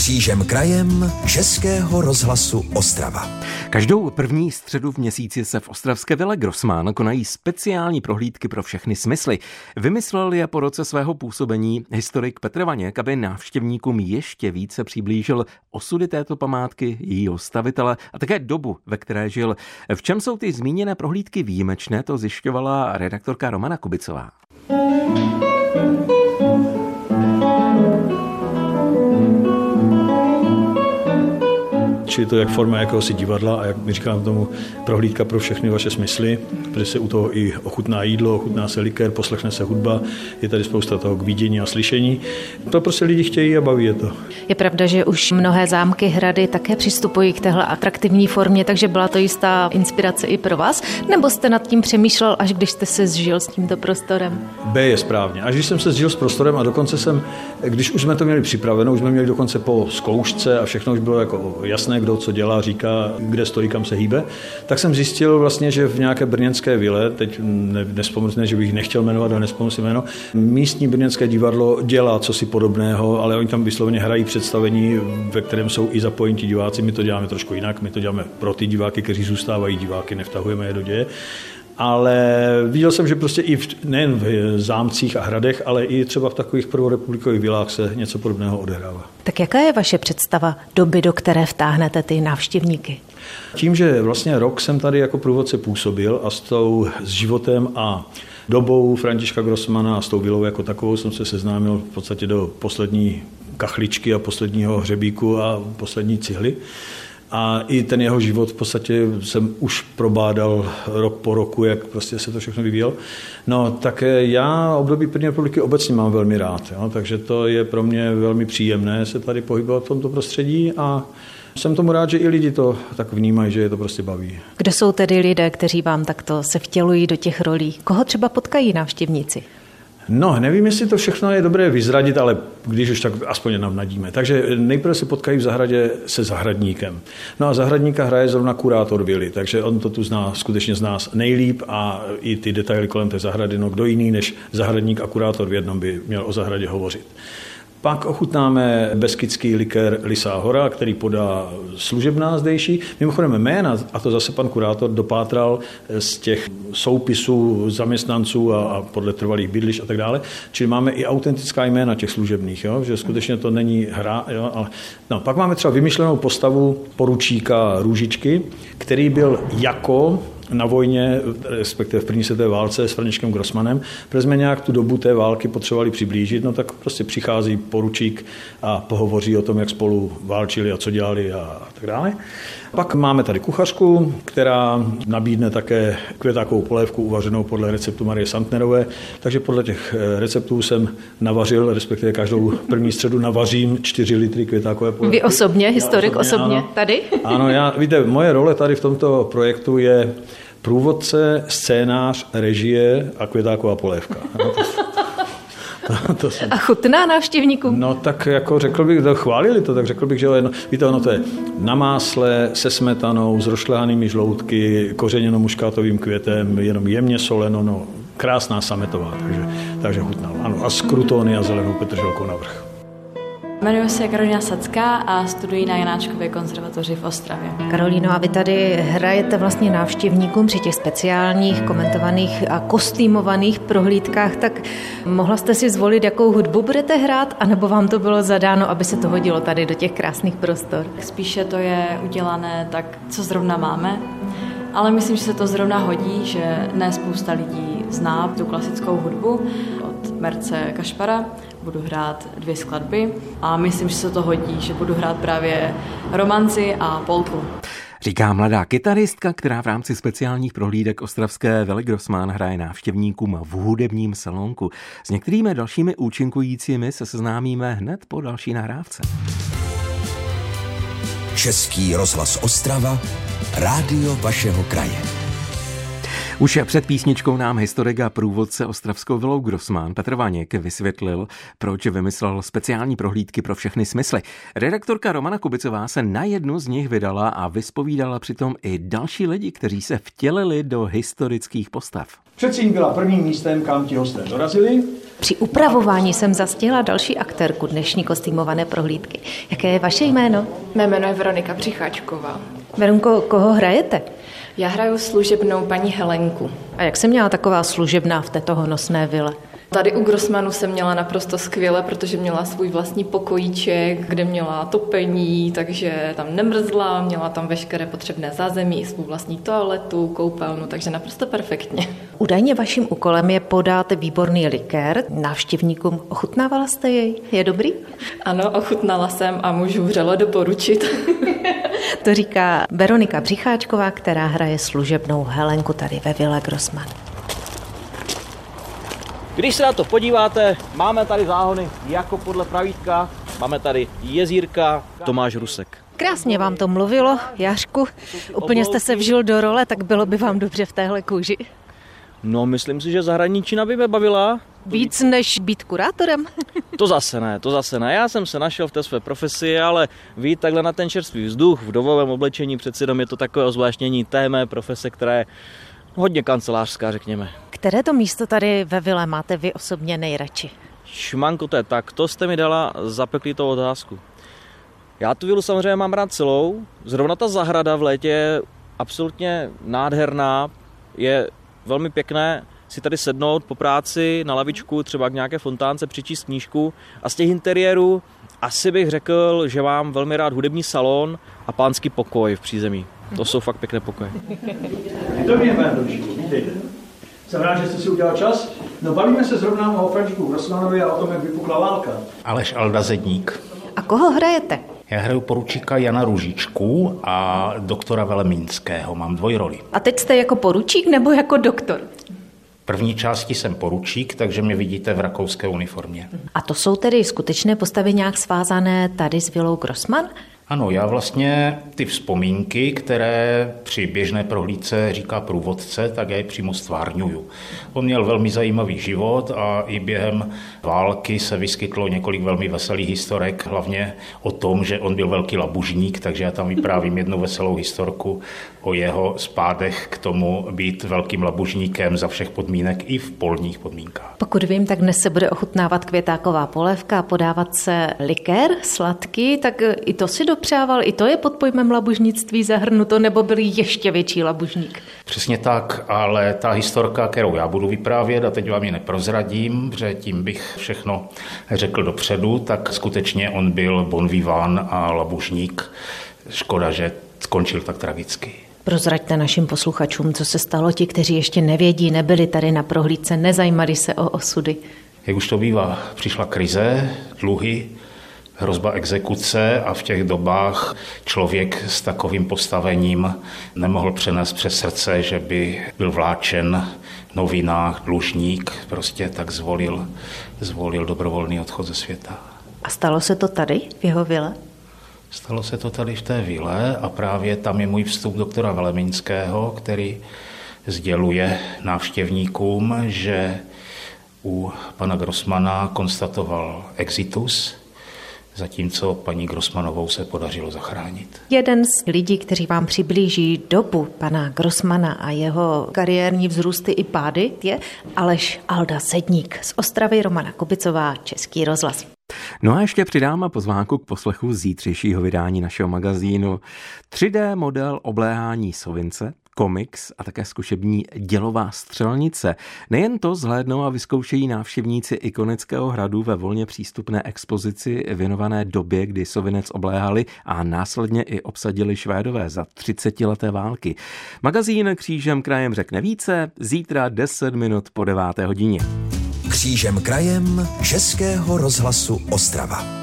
Křížem krajem Českého rozhlasu Ostrava. Každou první středu v měsíci se v ostravské Vile Grossmann konají speciální prohlídky pro všechny smysly. Vymyslel je po roce svého působení historik Petr Vaněk, aby návštěvníkům ještě více přiblížil osudy této památky, jejího stavitele a také dobu, ve které žil. V čem jsou ty zmíněné prohlídky výjimečné, to zjišťovala redaktorka Romana Kubicová. Čili to jak forma jakéhosi divadla a jak my říkám tomu prohlídka pro všechny vaše smysly, protože se u toho i ochutná jídlo, ochutná se likér, poslechne se hudba, je tady spousta toho k vidění a slyšení. To prostě lidi chtějí a baví je to. Je pravda, že už mnohé zámky, hrady také přistupují k téhle atraktivní formě, takže byla to jistá inspirace i pro vás? Nebo jste nad tím přemýšlel, až když jste se zžil s tímto prostorem? B je správně. Až když jsem se zžil s prostorem a dokonce jsem, když už jsme to měli připraveno, už jsme měli dokonce po zkoušce a všechno už bylo jako jasné, kdo co dělá, říká, kde stojí, kam se hýbe, tak jsem zjistil vlastně, že v nějaké brněnské vile, teď nespomenu, že bych nechtěl jmenovat, ale nespomenu si jméno, místní brněnské divadlo dělá cosi podobného, ale oni tam vysloveně hrají představení, ve kterém jsou i zapojení ti diváci. My to děláme trošku jinak, my to děláme pro ty diváky, kteří zůstávají diváky, nevtahujeme je do děje. Ale viděl jsem, že prostě i nejen v zámcích a hradech, ale i třeba v takových prvorepublikových vilách se něco podobného odehrává. Tak jaká je vaše představa doby, do které vtáhnete ty návštěvníky? Tím, že vlastně rok jsem tady jako průvodce působil a s životem a dobou Františka Grossmanna a s tou vilou jako takovou jsem se seznámil v podstatě do poslední kachličky a posledního hřebíku a poslední cihly. A i ten jeho život v podstatě jsem už probádal rok po roku, jak prostě se to všechno vyvíjelo. No tak já období první republiky obecně mám velmi rád, jo? Takže to je pro mě velmi příjemné se tady pohybovat v tomto prostředí a jsem tomu rád, že i lidi to tak vnímají, že je to prostě baví. Kdo jsou tedy lidé, kteří vám takto se vtělují do těch rolí? Koho třeba potkají návštěvníci? No, nevím, jestli to všechno je dobré vyzradit, ale když už tak aspoň navnadíme. Takže nejprve se potkají v zahradě se zahradníkem. No a zahradníka hraje zrovna kurátor vily, takže on to tu zná, skutečně z nás nejlíp a i ty detaily kolem té zahrady, no kdo jiný než zahradník a kurátor v jednom by měl o zahradě hovořit. Pak ochutnáme beskydský likér Lysá hora, který podá služebná zdejší. Mimochodem jména, a to zase pan kurátor dopátral z těch soupisů zaměstnanců a podle trvalých bydlišť a tak dále. Čili máme i autentická jména těch služebných, jo? Že skutečně to není hra. Jo? Ale, no, pak máme třeba vymyšlenou postavu poručíka Růžičky, který byl jako na vojně, respektive v první světové válce s Františkem Grossmannem, protože jsme nějak tu dobu té války potřebovali přiblížit, no tak prostě přichází poručík a pohovoří o tom, jak spolu válčili a co dělali a tak dále. Pak máme tady kuchařku, která nabídne také květákovou polévku uvařenou podle receptu Marie Santnerové, takže podle těch receptů jsem navařil, respektive každou první středu navařím 4 litry květákové polévky. Vy osobně, historik osobně, ano. Tady? Ano, víte, moje role tady v tomto projektu je průvodce, scénář, režie a květáková polévka. A chutná návštěvníkům? No tak jako řekl bych, chválili to, tak řekl bych, že víte, ono to je na másle, se smetanou, s rošlehanými žloutky, kořeněno muškátovým květem, jenom jemně soleno, no krásná sametová, takže chutná. Ano, a s krutony a zelenou petrželkou navrch. Jmenuji se Karolína Sacká a studuji na Janáčkově konzervatoři v Ostravě. Karolíno, a vy tady hrajete vlastně návštěvníkům při těch speciálních, komentovaných a kostýmovaných prohlídkách, tak mohla jste si zvolit, jakou hudbu budete hrát, anebo vám to bylo zadáno, aby se to hodilo tady do těch krásných prostor? Spíše to je udělané tak, co zrovna máme, ale myslím, že se to zrovna hodí, že ne spousta lidí zná tu klasickou hudbu od Merce Kašpara. Budu hrát 2 skladby a myslím, že se to hodí, že budu hrát právě romanci a polku. Říká mladá kytaristka, která v rámci speciálních prohlídek ostravské Vily Grossmann hraje návštěvníkům v hudebním salonku. S některými dalšími účinkujícími se seznámíme hned po další nahrávce. Český rozhlas Ostrava, rádio vašeho kraje. Už před písničkou nám historik a průvodce ostravskou Vilou Grossmann Petr Vaněk vysvětlil, proč vymyslel speciální prohlídky pro všechny smysly. Redaktorka Romana Kubicová se na jednu z nich vydala a vyspovídala přitom i další lidi, kteří se vtělili do historických postav. Předsíň byla prvním místem, kam ti hosté dorazili. Při upravování jsem zastihla další aktérku dnešní kostýmované prohlídky. Jaké je vaše jméno? Mé jméno je Veronika Přicháčková. Verunko, koho hrajete? Já hraju služebnou paní Helenku. A jak se měla taková služebná v této honosné vile? Tady u Grossmanu jsem měla naprosto skvěle, protože měla svůj vlastní pokojíček, kde měla topení, takže tam nemrzla, měla tam veškeré potřebné zázemí, i svou vlastní toaletu, koupelnu, takže naprosto perfektně. Údajně vaším úkolem je podat výborný likér návštěvníkům. Ochutnávala jste jej? Je dobrý? Ano, ochutnala jsem a můžu vřele doporučit. To říká Veronika Přicháčková, která hraje služebnou Helenku tady ve Vile Grossman. Když se na to podíváte, máme tady záhony jako podle pravítka, máme tady jezírka, Tomáš Rusek. Krásně vám to mluvilo, Jařku. Úplně jste se vžil do role, tak bylo by vám dobře v téhle kůži. No, myslím si, že zahraničina by mě bavila. Víc než být kurátorem? To zase ne. Já jsem se našel v té své profesi, ale vít takhle na ten čerstvý vzduch, v dovovém oblečení, přeci jenom je to takové ozvláštnění té mé profese, která je hodně kancelářská, řekněme. Které to místo tady ve Vile máte vy osobně nejradši? Šmanko, to je tak, to jste mi dala zapeklitou otázku. Já tu vilu samozřejmě mám rád celou, zrovna ta zahrada v létě je absolutně nádherná, je velmi pěkné si tady sednout po práci na lavičku, třeba k nějaké fontánce, přečíst knížku a z těch interiérů asi bych řekl, že mám velmi rád hudební salon a pánský pokoj v přízemí. To jsou fakt pěkné pokoje. Dobrý den, vítejte. Jsem rád, že jste si udělal čas. No, bavíme se zrovna o Františku Grossmanovi a o tom, jak vypukla válka. Aleš Alda Zedník. A koho hrajete? Já hraju poručíka Jana Růžičku a doktora Velemínského. Mám dvojroli. A teď jste jako poručík nebo jako doktor? V první části jsem poručík, takže mě vidíte v rakouské uniformě. A to jsou tedy skutečné postavy nějak svázané tady s vilou Grossman? Ano, já vlastně ty vzpomínky, které při běžné prohlídce říká průvodce, tak já je přímo stvárňuju. On měl velmi zajímavý život a i během války se vyskytlo několik velmi veselých historek, hlavně o tom, že on byl velký labužník, takže já tam vyprávím jednu veselou historku o jeho spádech k tomu být velkým labužníkem za všech podmínek i v polních podmínkách. Pokud vím, tak dnes se bude ochutnávat květáková polévka a podávat se likér sladký, tak i to si dopřával, i to je pod pojmem labužnictví zahrnuto, nebo byl ještě větší labužník? Přesně tak, ale ta historka, kterou já budu vyprávět, a teď vám ji neprozradím, protože tím bych všechno řekl dopředu, tak skutečně on byl bon vivant a labužník. Škoda, že skončil tak tragicky. Prozraďte našim posluchačům, co se stalo, ti, kteří ještě nevědí, nebyli tady na prohlídce, nezajímali se o osudy. Jak už to bývá, přišla krize, dluhy, hrozba exekuce a v těch dobách člověk s takovým postavením nemohl přenést přes srdce, že by byl vláčen v novinách, dlužník, prostě tak zvolil dobrovolný odchod ze světa. A stalo se to tady, v jeho vile? Stalo se to tady v té vile a právě tam je můj vstup doktora Velemínského, který sděluje návštěvníkům, že u pana Grossmana konstatoval exitus, zatímco paní Grossmanovou se podařilo zachránit. Jeden z lidí, kteří vám přiblíží dobu pana Grossmana a jeho kariérní vzrůsty i pády, je Aleš Alda Zedník. Z Ostravy Romana Kubicová, Český rozhlas. No a ještě přidám pozvánku k poslechu zítřejšího vydání našeho magazínu. 3D model obléhání sovince, komiks a také zkušební dělová střelnice. Nejen to zhlédnou a vyzkoušejí návštěvníci Ikonického hradu ve volně přístupné expozici věnované době, kdy Sovinec obléhali a následně i obsadili Švédové za 30leté války. Magazín Křížem krajem řekne více zítra 10 minut po 9. hodině. Křížem krajem Českého rozhlasu Ostrava.